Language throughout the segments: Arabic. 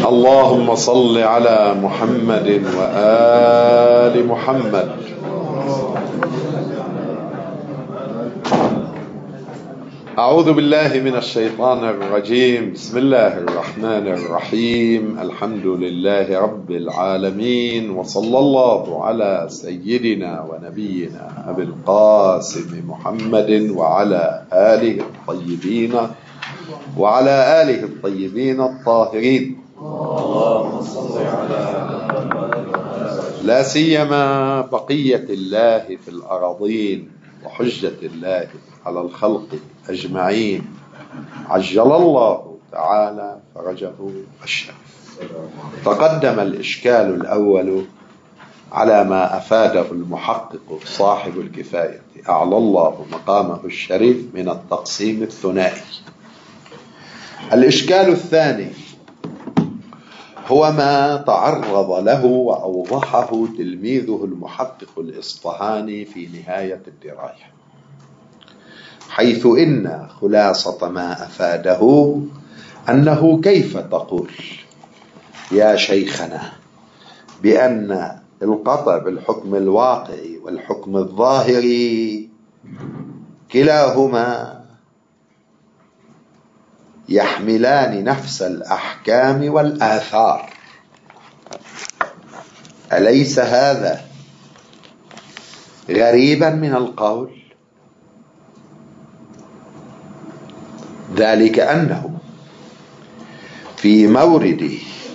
اللهم صل على محمد وآل محمد. أعوذ بالله من الشيطان الرجيم. بسم الله الرحمن الرحيم. الحمد لله رب العالمين، وصلى الله على سيدنا ونبينا أبي القاسم محمد وعلى آله الطيبين الطاهرين. اللهم صل على لا سيما بقية الله في الأراضين وحجة الله على الخلق أجمعين، عجل الله تعالى فرجه الشريف. تقدم الإشكال الأول على ما أفاده المحقق صاحب الكفاية أعلى الله مقامه الشريف من التقسيم الثنائي. الإشكال الثاني هو ما تعرض له وأوضحه تلميذه المحقق الإصفهاني في نهاية الدراية، حيث إن خلاصة ما أفاده أنه كيف تقول يا شيخنا بأن القطع بالحكم الواقعي والحكم الظاهري كلاهما يحملان نفس الأحكام والآثار؟ أليس هذا غريبا من القول؟ ذلك أنه في مورد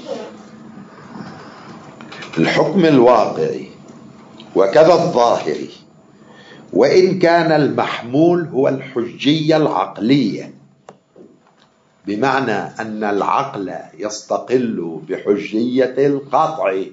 الحكم الواقعي وكذا الظاهري، وإن كان المحمول هو الحجية العقلية، بمعنى أن العقل يستقل بحجية القطع،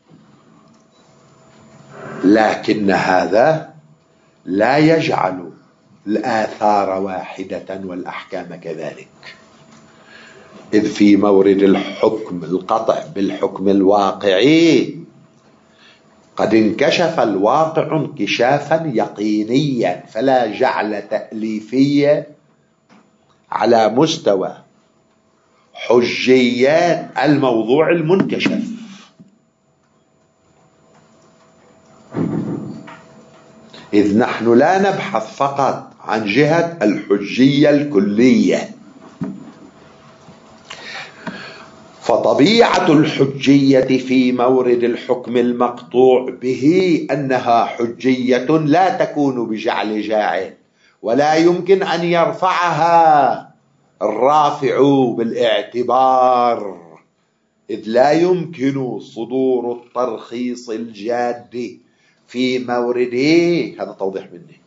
لكن هذا لا يجعل الآثار واحدة والأحكام كذلك، إذ في مورد الحكم القطع بالحكم الواقعي قد انكشف الواقع انكشافا يقينيا، فلا جعل تأليفية على مستوى حجيات الموضوع المنكشف. إذ نحن لا نبحث فقط عن جهة الحجية الكلية، فطبيعة الحجية في مورد الحكم المقطوع به أنها حجية لا تكون بجعل جاعل، ولا يمكن أن يرفعها الرافع بالاعتبار، إذ لا يمكن صدور الترخيص الجاد في مورده. هذا توضيح مني.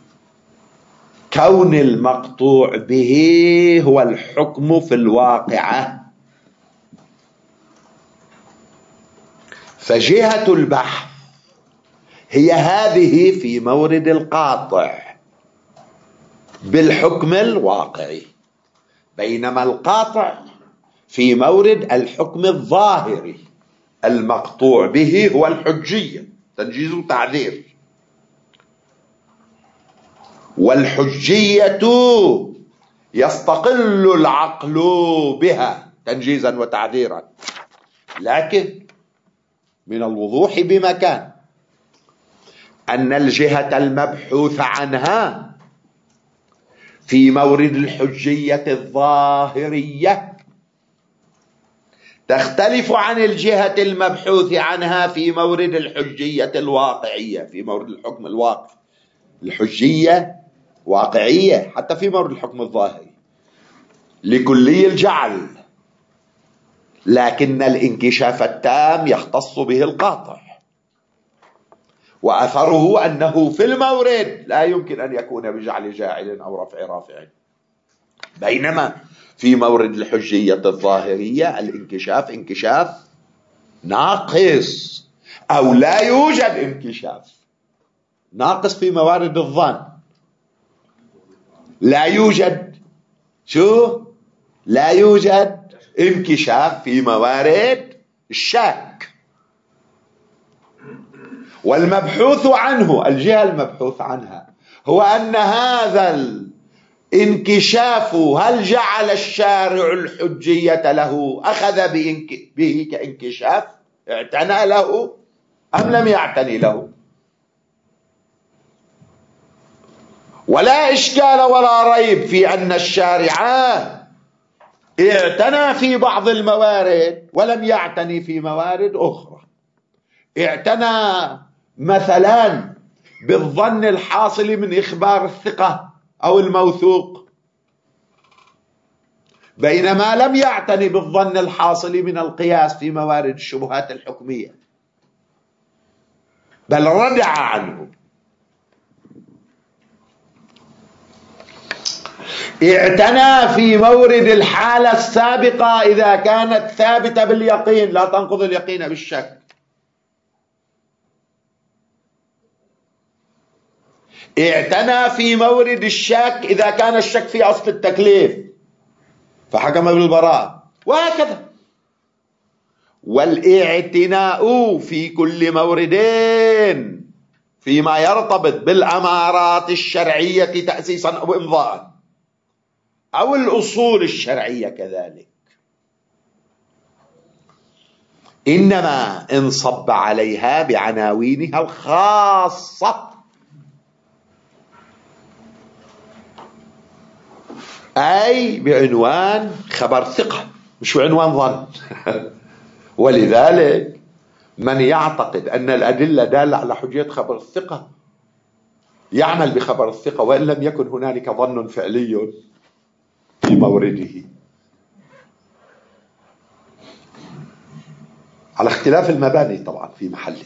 كون المقطوع به هو الحكم في الواقعة، فجهة البحث هي هذه في مورد القاطع بالحكم الواقعي، بينما القاطع في مورد الحكم الظاهري. المقطوع به هو الحجية، تنجيز وتعذير، والحجية يستقل العقل بها تنجيزا وتعذيرا، لكن من الوضوح بمكان أن الجهة المبحوث عنها في مورد الحجية الظاهرية تختلف عن الجهة المبحوث عنها في مورد الحجية الواقعية. في مورد الحكم الواقع الحجية واقعية، حتى في مورد الحكم الظاهري لكلي الجعل، لكن الانكشاف التام يختص به القاطع، وأثره أنه في المورد لا يمكن أن يكون بجعل جاعل أو رفع رافع، بينما في مورد الحجية الظاهرية الانكشاف انكشاف ناقص، أو لا يوجد انكشاف ناقص. في موارد الظن لا يوجد لا يوجد انكشاف في موارد الشك. والمبحوث عنه، الجهة المبحوث عنها، هو أن هذا انكشاف، هل جعل الشارع الحجية له أخذ به كانكشاف، اعتنى له أم لم يعتني له؟ ولا إشكال ولا ريب في أن الشارع اعتنى في بعض الموارد ولم يعتني في موارد أخرى. اعتنى مثلا بالظن الحاصل من إخبار الثقة أو الموثوق، بينما لم يعتني بالظن الحاصل من القياس في موارد الشبهات الحكمية، بل ردع عنه. اعتنى في مورد الحالة السابقة إذا كانت ثابتة باليقين، لا تنقض اليقين بالشك. اعتنى في مورد الشك إذا كان الشك في أصل التكليف فحكم بالبراءة، وهكذا. والاعتناء في كل مورد فيما يرتبط بالأمارات الشرعية تأسيسا أو إمضاء أو الأصول الشرعية كذلك، إنما انصب عليها بعناوينها الخاصة، أي بعنوان خبر ثقة مش بعنوان ظن. ولذلك من يعتقد أن الأدلة دالة على حجية خبر الثقة يعمل بخبر الثقة وإن لم يكن هنالك ظن فعلي في مورده، على اختلاف المباني طبعا في محله.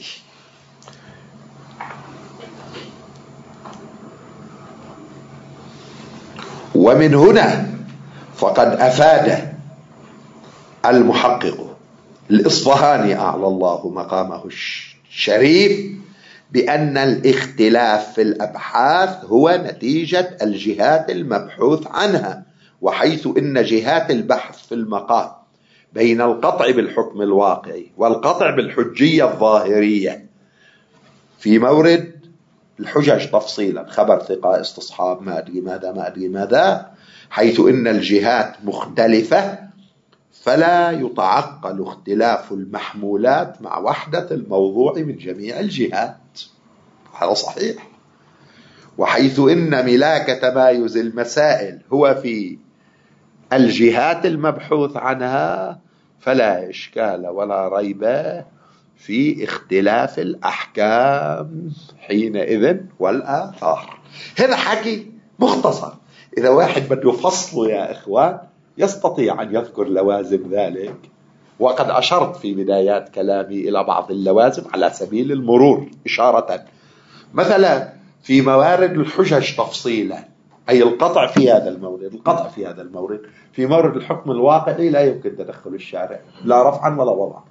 ومن هنا فقد أفاد المحقق الإصفهاني أعلى الله مقامه الشريف بأن الاختلاف في الأبحاث هو نتيجة الجهات المبحوث عنها، وحيث إن جهات البحث في المقام بين القطع بالحكم الواقعي والقطع بالحجية الظاهرية في مورد الحجج تفصيلا، خبر ثقة، استصحاب، ما أدري ماذا، حيث إن الجهات مختلفة فلا يتعقل اختلاف المحمولات مع وحدة الموضوع من جميع الجهات. هذا صحيح. وحيث إن ملاك تمايز المسائل هو في الجهات المبحوث عنها فلا إشكال ولا ريب في اختلاف الأحكام حينئذ والآثار. هذا حكي مختصر، إذا واحد بده يفصله يا إخوان يستطيع أن يذكر لوازم ذلك، وقد أشرت في بدايات كلامي إلى بعض اللوازم على سبيل المرور إشارة. مثلا في موارد الحجج تفصيلا، أي القطع في هذا المورد، القطع في هذا المورد، في مورد الحكم الواقعي لا يمكن تدخل الشارع لا رفعا ولا وضعا،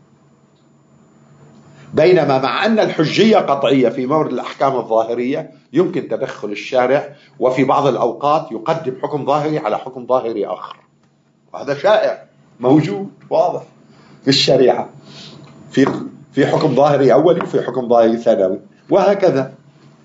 بينما مع أن الحجية قطعية في مورد الأحكام الظاهرية يمكن تدخل الشارع، وفي بعض الأوقات يقدم حكم ظاهري على حكم ظاهري آخر، وهذا شائع موجود واضح في الشريعة، في حكم ظاهري أولي وفي حكم ظاهري ثانوي وهكذا.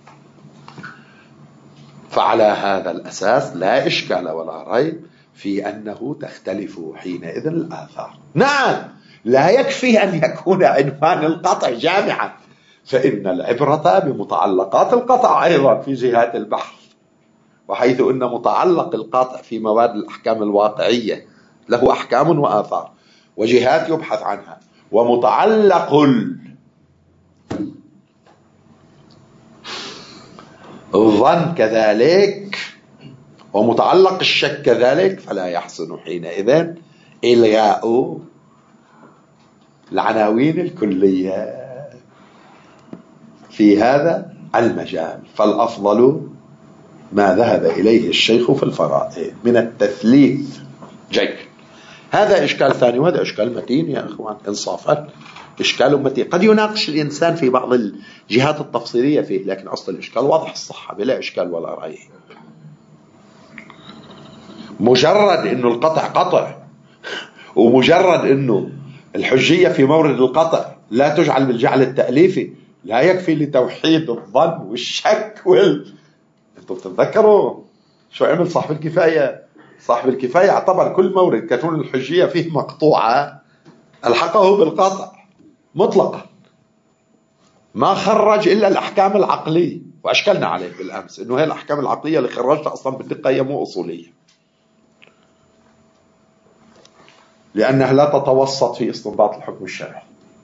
فعلى هذا الأساس لا إشكال ولا ريب في أنه تختلف حينئذ الآثار. نعم، لا يكفي أن يكون عنوان القطع جامعا، فإن العبرة بمتعلقات القطع أيضا في جهات البحث، وحيث أن متعلق القطع في مواد الأحكام الواقعية له أحكام وآثار وجهات يبحث عنها، ومتعلق الظن كذلك ومتعلق الشك كذلك، فلا يحسن حينئذ إلغاء العناوين الكلية في هذا المجال. فالأفضل ما ذهب إليه الشيخ في الفرائض من التثليث. جيد، هذا إشكال ثاني، وهذا إشكال متين يا إخوان إنصافا، إشكال متين قد يناقش الإنسان في بعض الجهات التفصيلية فيه، لكن أصل الإشكال واضح الصحة بلا إشكال ولا رأي. مجرد إنه القطع قطع، ومجرد إنه الحجية في مورد القطع لا تجعل بالجعل التأليفي، لا يكفي لتوحيد الظن والشك أنتم تتذكروا شو عمل صاحب الكفاية؟ صاحب الكفاية اعتبر كل مورد كانون الحجية فيه مقطوعة الحقه بالقطع مطلقا، ما خرج إلا الأحكام العقلية، وأشكلنا عليه بالأمس إنه هي الأحكام العقلية اللي خرجتها أصلا بالدقة هي مو أصولية، لأنها لا تتوسط في استنباط الحكم الشرعي.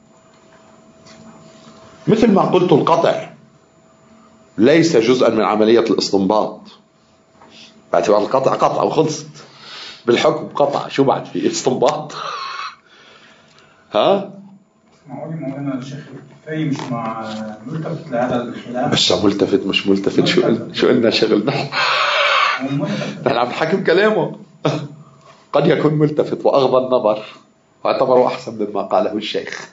مثل ما قلت القطع ليس جزءا من عملية الاستنباط، باعتبار القطع قطع وخلصت، بالحكم قطع، شو بعد في استنباط؟ ها؟ معقول مولانا الشيخ الكفاية مش مع ملتفت لهذا الخلاف؟ مش ملتفت مش ملتفت، شو قلنا شغلنا؟ نحن عم نحكم كلامه. قد يكون ملتفت وأغضى النظر واعتبره أحسن مما قاله الشيخ،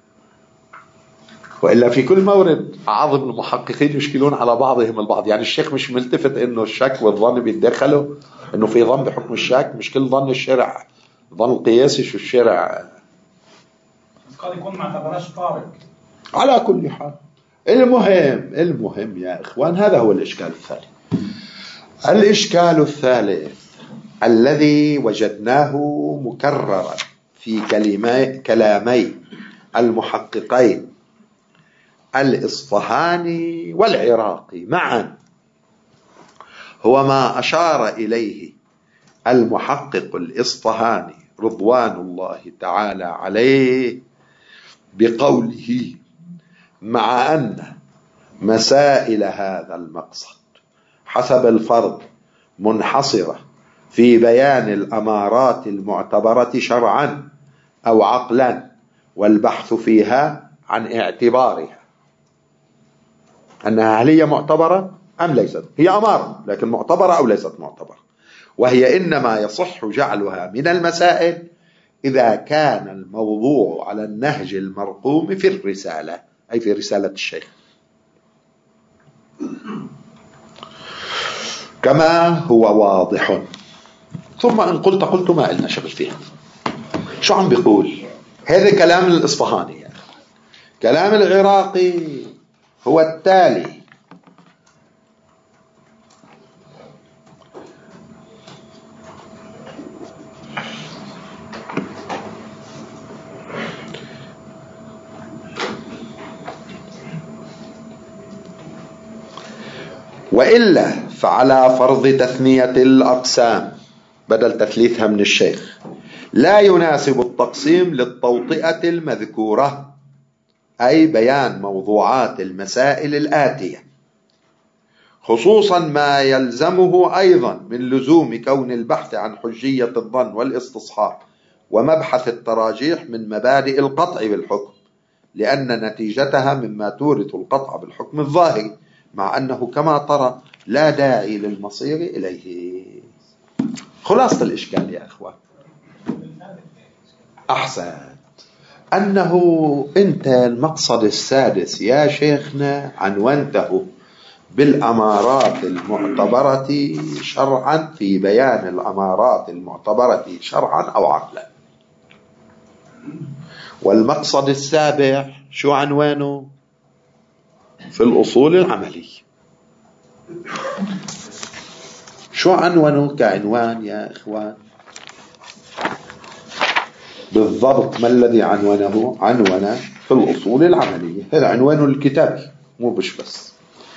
وإلا في كل مورد عظم المحققين يشكلون على بعضهم البعض. يعني الشيخ مش ملتفت إنه الشك والظن بيتدخلوا، إنه في ظن بحكم الشك، مش كل ظن الشرع ظن القياسي شو الشرع قد يكون ما اعتبرش طارق. على كل حال المهم يا إخوان، هذا هو الإشكال الثالث. الإشكال الثالث الذي وجدناه مكررا في كلامي المحققين الإصفهاني والعراقي معا، هو ما أشار إليه المحقق الإصفهاني رضوان الله تعالى عليه بقوله: مع أن مسائل هذا المقصد حسب الفرض منحصرة في بيان الأمارات المعتبرة شرعا أو عقلا، والبحث فيها عن اعتبارها، أنها هل هي معتبرة أم ليست، هي أمارة لكن معتبرة أو ليست معتبرة، وهي إنما يصح جعلها من المسائل إذا كان الموضوع على النهج المرقوم في الرسالة، أي في رسالة الشيخ، كما هو واضح. ثم إن قلت ما إلنا شغل فيها. شو عم بيقول؟ هذا كلام الإصفهاني يعني. كلام العراقي هو التالي: وإلا فعلى فرض تثنية الأقسام بدل تثليثها من الشيخ لا يناسب التقسيم للتوطئة المذكورة، أي بيان موضوعات المسائل الآتية، خصوصا ما يلزمه أيضا من لزوم كون البحث عن حجية الظن والاستصحاب ومبحث التراجيح من مبادئ القطع بالحكم، لأن نتيجتها مما تورث القطع بالحكم الظاهري، مع أنه كما ترى لا داعي للمصير إليه. خلاصة الإشكال يا أخوان أحسن أنه أنت المقصد السادس يا شيخنا عنوانته بالأمارات المعتبرة شرعا، في بيان الأمارات المعتبرة شرعا أو عقلا. والمقصد السابع شو عنوانه في الأصول العملية؟ شو عنوانه كعنوان يا إخوان بالضبط؟ ما الذي عنوانه؟ عنوان في الأصول العملية، هذا عنوان الكتاب مو بس.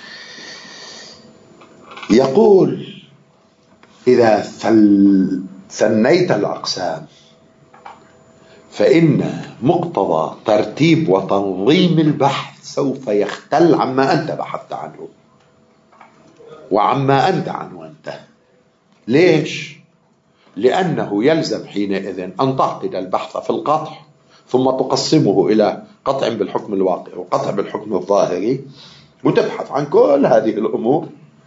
يقول: إذا ثنيت الأقسام فإن مقتضى ترتيب وتنظيم البحث سوف يختل عما أنت بحثت عنه وعما أنت عنوانته. ليش؟ لأنه يلزم حينئذ أن تعقد البحث في القطع، ثم تقسمه إلى قطع بالحكم الواقع وقطع بالحكم الظاهري، وتبحث عن كل هذه الأمور.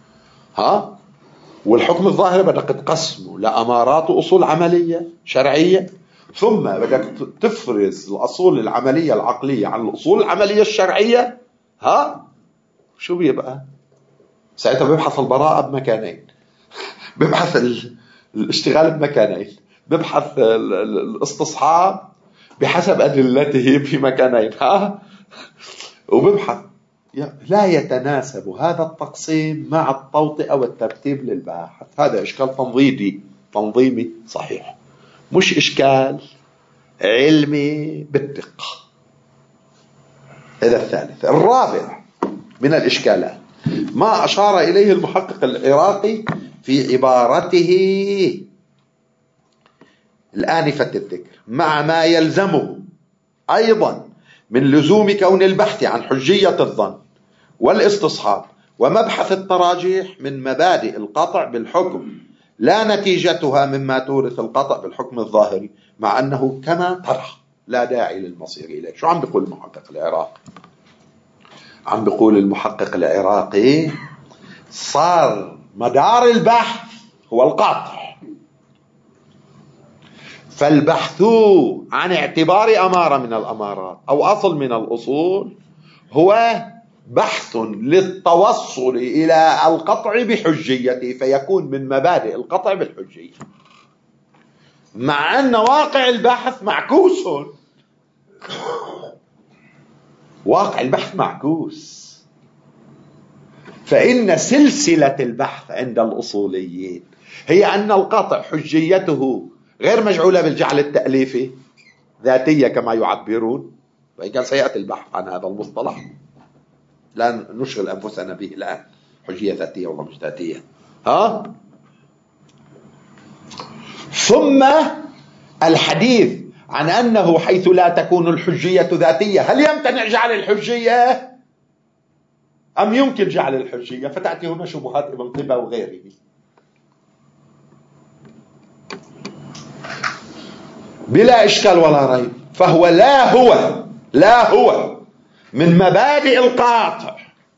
والحكم الظاهري بدك تقسمه لأمارات وأصول عملية شرعية، ثم بدك تفرز الأصول العملية العقلية عن الأصول العملية الشرعية. شو بيبقى ساعتها؟ بيبحث البراءة بمكانين، بيبحث الاشتغال بمكانين، بيبحث الاستصحاب بحسب أدلته في مكانين، وبيبحث لا يتناسب هذا التقسيم مع التوطئة والترتيب للباحث. هذا إشكال تنظيمي صحيح، مش إشكال علمي بالدقة. هذا الثالث. الرابع من الإشكالات ما أشار إليه المحقق العراقي في عبارته الآنفة الذكر، مع ما يلزمه أيضا من لزوم كون البحث عن حجية الظن والاستصحاب ومبحث التراجيح من مبادئ القطع بالحكم لا نتيجتها مما تورث القطع بالحكم الظاهري، مع أنه كما ترى لا داعي للمصير إليه. شو عم بيقول المحقق العراقي؟ عم بيقول المحقق العراقي صار مدار البحث هو القطع، فالبحث عن اعتبار أمارة من الأمارات أو أصل من الأصول هو بحث للتوصل إلى القطع بحجيته، فيكون من مبادئ القطع بالحجية، مع أن واقع البحث معكوس. واقع البحث معكوس، فإن سلسلة البحث عند الأصوليين هي أن القطع حجيته غير مجعولة بالجعل التأليفي ذاتية كما يعبرون، وإن كان سيأتي البحث عن هذا المصطلح، لا نشغل أنفسنا به الآن، حجية ذاتية ولا مش ذاتية. ثم الحديث عن أنه حيث لا تكون الحجية ذاتية هل يمتنع جعل الحجية أم يمكن جعل الحجية؟ فتأتي هنا شبهات ابن طبا وغيره. بلا إشكال ولا ريب، فهو لا هو من مبادئ القاطع،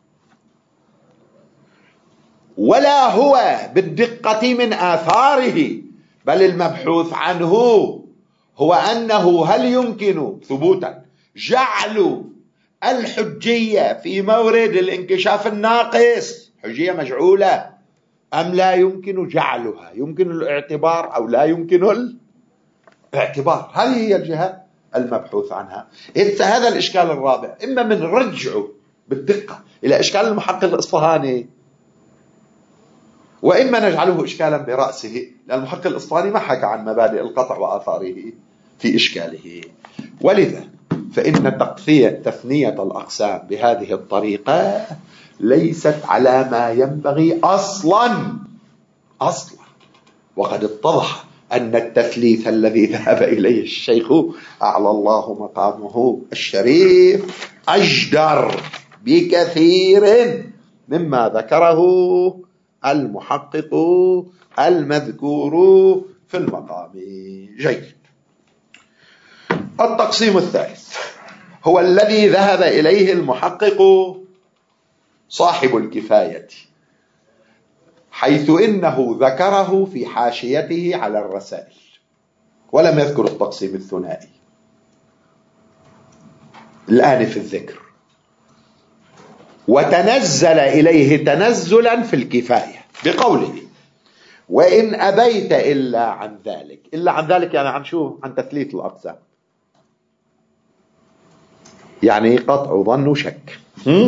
ولا هو بالدقة من آثاره، بل المبحوث عنه هو أنه هل يمكن ثبوتا جعل الحجية في مورد الانكشاف الناقص حجية مجعولة أم لا يمكن جعلها، يمكن الاعتبار أو لا يمكن الاعتبار. هذه هي الجهة المبحوث عنها. هذا الإشكال الرابع إما من رجعه بالدقة إلى إشكال المحقق الإصفهاني، وإما نجعله إشكالا برأسه، لأن المحقق الإصفهاني ما حكى عن مبادئ القطع وآثاره في إشكاله. ولذا فإن تثنية الأقسام بهذه الطريقة ليست على ما ينبغي أصلا، وقد اتضح أن التثليث الذي ذهب إليه الشيخ أعلى الله مقامه الشريف أجدر بكثير مما ذكره المحقق المذكور في المقام. جيد. التقسيم الثالث هو الذي ذهب إليه المحقق صاحب الكفاية، حيث إنه ذكره في حاشيته على الرسائل ولم يذكر التقسيم الثنائي الآن في الذكر، وتنزل إليه تنزلا في الكفاية بقوله وإن أبيت إلا عن ذلك. إلا عن ذلك يعني عن شو؟ عن تثليث الأقسام، يعني قطع ظن وشك.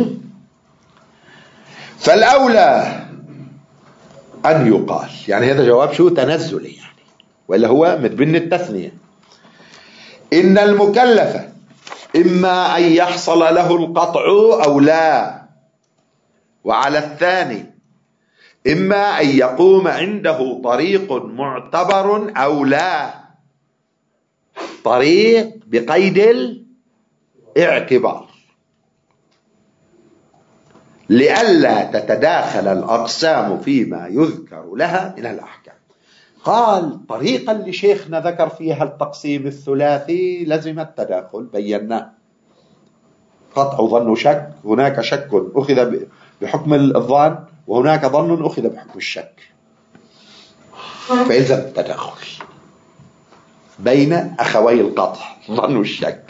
فالأولى أن يقال، يعني هذا جواب شو؟ تنزلي يعني، ولا هو متبن التثنية. إن المكلف إما أن يحصل له القطع أو لا، وعلى الثاني إما أن يقوم عنده طريق معتبر أو لا، طريق بقيد الاعتبار، لئلا تتداخل الأقسام فيما يذكر لها من الأحكام. قال طريقا لشيخنا ذكر فيها التقسيم الثلاثي لزم التداخل، بيناه قطع ظن شك، هناك شك أخذ بحكم الظن وهناك ظن أخذ بحكم الشك، فيلزم التداخل بين أخوي القطع ظن والشك.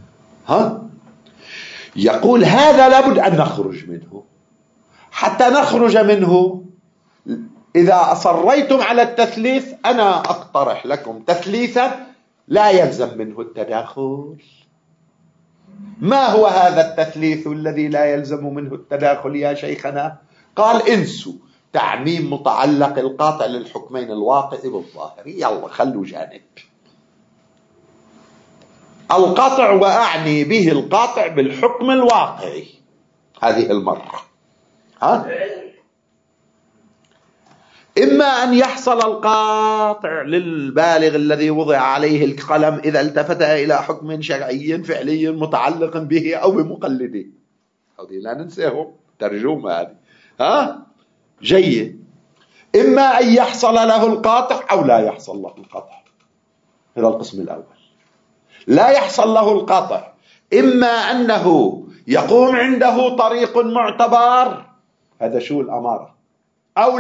يقول هذا لابد أن نخرج منه. حتى نخرج منه إذا أصريتم على التثليث أنا أقترح لكم تثليثا لا يلزم منه التداخل، ما هو هذا التثليث الذي لا يلزم منه التداخل يا شيخنا؟ قال انسوا تعميم متعلق القاطع للحكمين الواقع والظاهري، يلا خلوا جانب القطع، وأعني به القاطع بالحكم الواقعي هذه المرة. إما أن يحصل القاطع للبالغ الذي وضع عليه القلم إذا التفت إلى حكم شرعي فعلي متعلق به أو بمقلده، هذه لا ننساهم ترجمة هذه جيد. إما أن يحصل له القاطع أو لا يحصل له القاطع، هذا القسم الأول. لا يحصل له القاطع إما أنه يقوم عنده طريق معتبر، هذا شو الأمارة، أو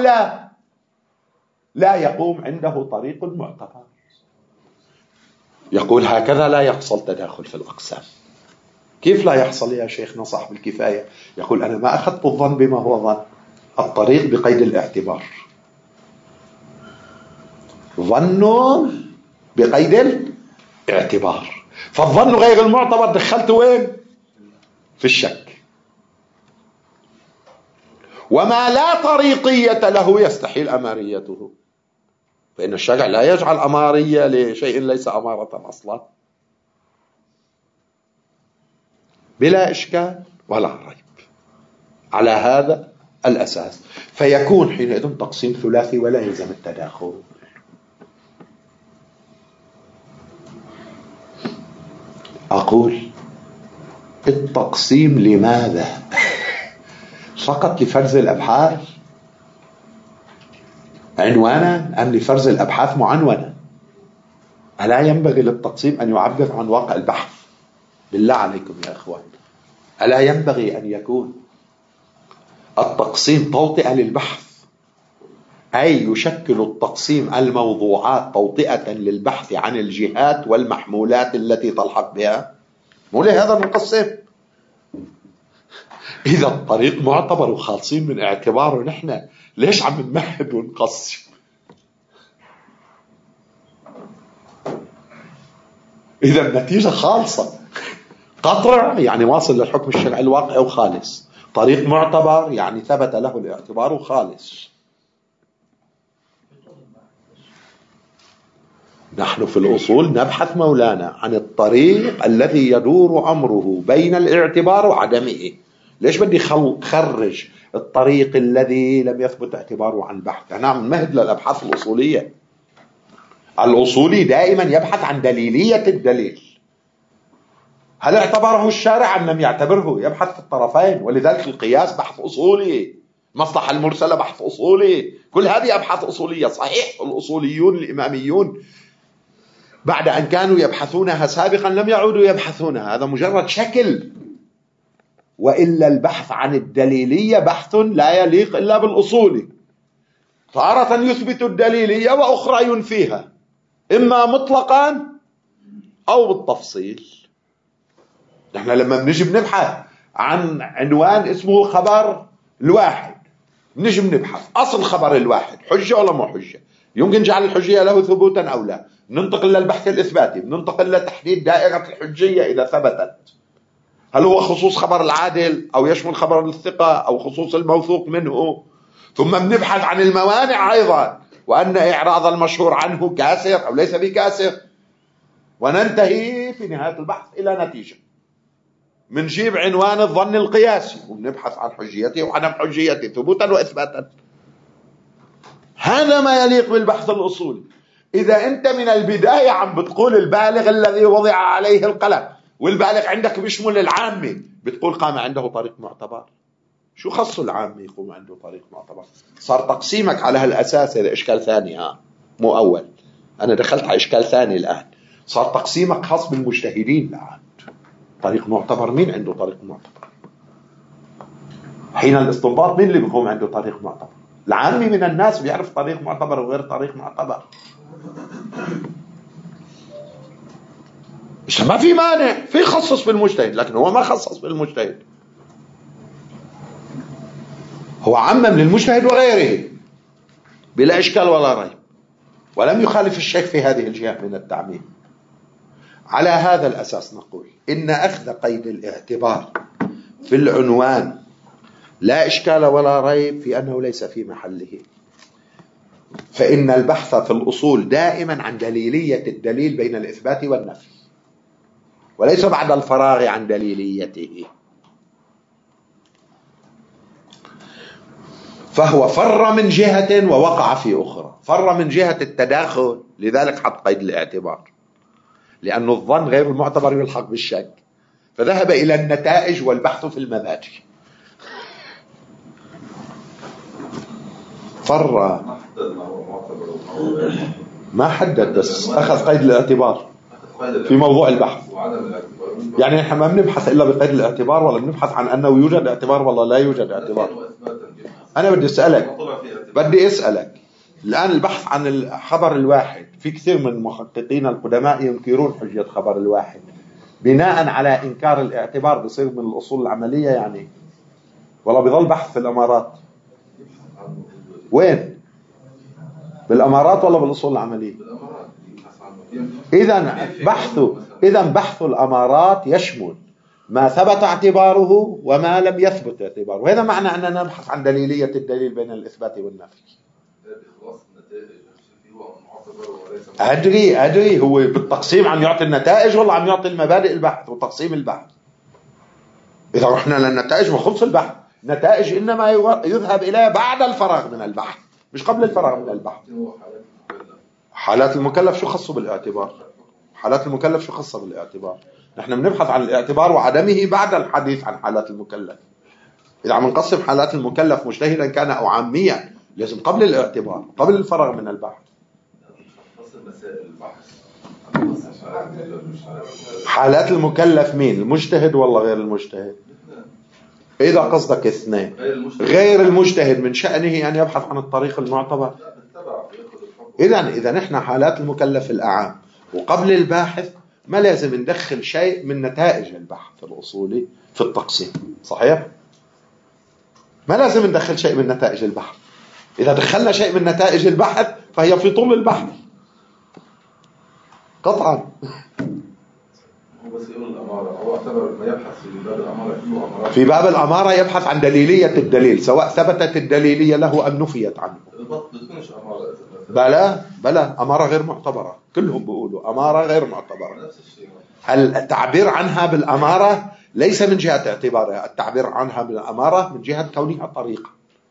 لا يقوم عنده طريق معتبر. يقول هكذا لا يحصل تداخل في الأقسام. كيف لا يحصل يا شيخنا صاحب الكفاية؟ يقول أنا ما أخذت الظن بما هو ظن، الطريق بقيد الاعتبار، ظن بقيد الاعتبار، فالظن غير المعتبر دخلته وين؟ في الشك. وما لا طريقية له يستحيل أماريته، فإن الشرع لا يجعل أمارية لشيء ليس أمارة أصلا، بلا إشكال ولا ريب. على هذا الأساس فيكون حينئذ تقسيم ثلاثي ولا يلزم التداخل. أقول التقسيم لماذا؟ فقط لفرز الأبحاث عنوانا أم لفرز الأبحاث معنونا؟ ألا ينبغي للتقسيم أن يعبر عن واقع البحث؟ بالله عليكم يا أخوان، ألا ينبغي أن يكون التقسيم توطئة للبحث، أي يشكل التقسيم الموضوعات توطئة للبحث عن الجهات والمحمولات التي تلحق بها؟ مو لهذا نقسم. إذا الطريق معتبر وخالصين من اعتباره نحن، ليش عم نمهد ونقسم؟ إذا النتيجة خالصة، قطع يعني واصل للحكم الشرعي الواقع وخالص، طريق معتبر يعني ثبت له الاعتبار وخالص. نحن في الأصول نبحث مولانا عن الطريق الذي يدور أمره بين الاعتبار وعدمه. ليش بدي خرج الطريق الذي لم يثبت اعتباره عن بحث؟ أنا عم مهد للأبحاث الأصولية. الأصولي دائما يبحث عن دليلية الدليل، هل اعتبره الشارع أم لم يعتبره؟ يبحث في الطرفين. ولذلك القياس بحث أصولي، مصلحة المرسلة بحث أصولي، كل هذه أبحاث أصولية. صحيح الأصوليون الإماميون بعد أن كانوا يبحثونها سابقا لم يعودوا يبحثونها، هذا مجرد شكل، وإلا البحث عن الدليلية بحث لا يليق إلا بالأصول. تارة يثبت الدليلية وأخرى ينفيها، إما مطلقا أو بالتفصيل. نحن لما بنجي بنبحث عن عنوان اسمه خبر الواحد، بنجي بنبحث أصل خبر الواحد حجة ولا مو حجة، يمكن جعل الحجية له ثبوتا أو لا، ننتقل للبحث الإثباتي، بننتقل لتحديد دائرة الحجية إذا ثبتت، هل هو خصوص خبر العادل أو يشمل خبر الثقة أو خصوص الموثوق منه. ثم بنبحث عن الموانع أيضا، وأن إعراض المشهور عنه كاسر أو ليس بكاسر، وننتهي في نهاية البحث إلى نتيجة. منجيب عنوان الظن القياسي ونبحث عن حجيته وعدم حجيته ثبوتا وإثباتا. هذا ما يليق بالبحث الأصولي. إذا أنت من البداية عم بتقول البالغ الذي وضع عليه القلم، والبالغ عندك بيشمل العامي، بتقول قام عنده طريق معتبر، شو خص العامي يقوم عنده طريق معتبر؟ صار تقسيمك على هالأساس هذا إشكال ثاني، مو أول. أنا دخلت على إشكال ثاني الآن. صار تقسيمك خاص بالمجتهدين الآن. طريق معتبر، مين عنده طريق معتبر؟ حين الاستنباط مين اللي بيقوم عنده طريق معتبر؟ العامي من الناس بيعرف طريق معتبر وغير طريق معتبر. مش ما في مانع، في خصص بالمجتهد، لكن هو ما خصص بالمجتهد، هو عمم للمجتهد وغيره بلا إشكال ولا ريب، ولم يخالف الشيخ في هذه الجهة من التعميم. على هذا الأساس نقول إن أخذ قيد الاعتبار في العنوان لا إشكال ولا ريب في أنه ليس في محله، فإن البحث في الأصول دائما عن دليلية الدليل بين الإثبات والنفي، وليس بعد الفراغ عن دليليته. فهو فر من جهة ووقع في أخرى، فر من جهة التداخل، لذلك حط قيد الاعتبار، لأن الظن غير المعتبر يلحق بالشك، فذهب إلى النتائج والبحث في المبادئ. فر ما حدد، بس أخذ قيد الاعتبار في موضوع البحث. يعني نحن ما بنبحث إلا بقيد الاعتبار، ولا بنبحث عن أنه يوجد اعتبار ولا لا يوجد اعتبار. أنا بدي أسألك الآن البحث عن الخبر الواحد، في كثير من المحققين القدماء ينكرون حجية خبر الواحد بناء على إنكار الاعتبار، بصير من الأصول العملية يعني، ولا بيظل بحث في الأمارات؟ وين؟ بالأمارات ولا بالأصول العملية؟ إذن بحث الأمارات يشمل ما ثبت اعتباره وما لم يثبت اعتباره، وهذا معنى أننا نبحث عن دليلية الدليل بين الإثبات والنفي. أدري هو بالتقسيم عم يعطي النتائج ولا عم يعطي المبادئ البحث وتقسيم البحث. إذا رحنا للنتائج وخلص البحث، نتائج إنما يذهب إليها بعد الفراغ من البحث، مش قبل الفراغ من البحث. حالات المكلف شو خصوا بالاعتبار؟ حالات المكلف شو خصها بالاعتبار؟ نحن بنبحث عن الاعتبار وعدمه بعد الحديث عن حالات المكلف. إذا عم نقسم حالات المكلف مجتهدا كان أو عاميا، لازم قبل الاعتبار، قبل الفراغ من البحث. حالات المكلف مين؟ المجتهد ولا غير المجتهد؟ إذا قصدك اثنين، غير المجتهد من شأنه أن يبحث عن الطريق المعتبر. إذا نحن حالات المكلف الأعام وقبل الباحث ما لازم ندخل شيء من نتائج البحث الأصولي في التقسيم، صحيح؟ ما لازم ندخل شيء من نتائج البحث. إذا دخلنا شيء من نتائج البحث فهي في طول البحث قطعا. بس يقول الأمارة هو اعتبر ما يبحث في باب الأمارة، في باب الأمارة يبحث عن دليلية الدليل، سواء ثبتت الدليلية له أم نفيت عنه. بلا أمارة غير معتبرة، كلهم بيقولوا أمارة غير معتبرة. التعبير عنها بالأمارة ليس من جهة اعتبارها، التعبير عنها بالأمارة من جهة كونها طريقة.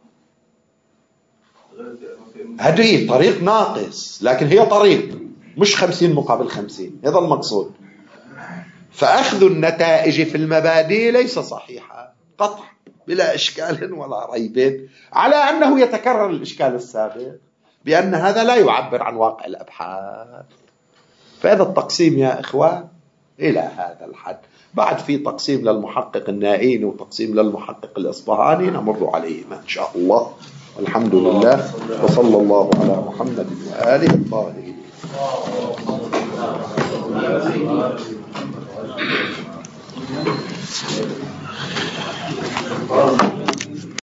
هذه طريق ناقص، لكن هي طريق، مش 50 مقابل 50، هذا المقصود. فأخذ النتائج في المبادئ ليس صحيحا قطع بلا إشكال ولا ريب، على أنه يتكرر الإشكال السابق بأن هذا لا يعبر عن واقع الأبحاث. فهذا التقسيم يا إخوان إلى هذا الحد. بعد في تقسيم للمحقق النائين وتقسيم للمحقق الإصبهاني نمر عليهما إن شاء الله. والحمد لله، وصلى الله على محمد وآله الطاهرين.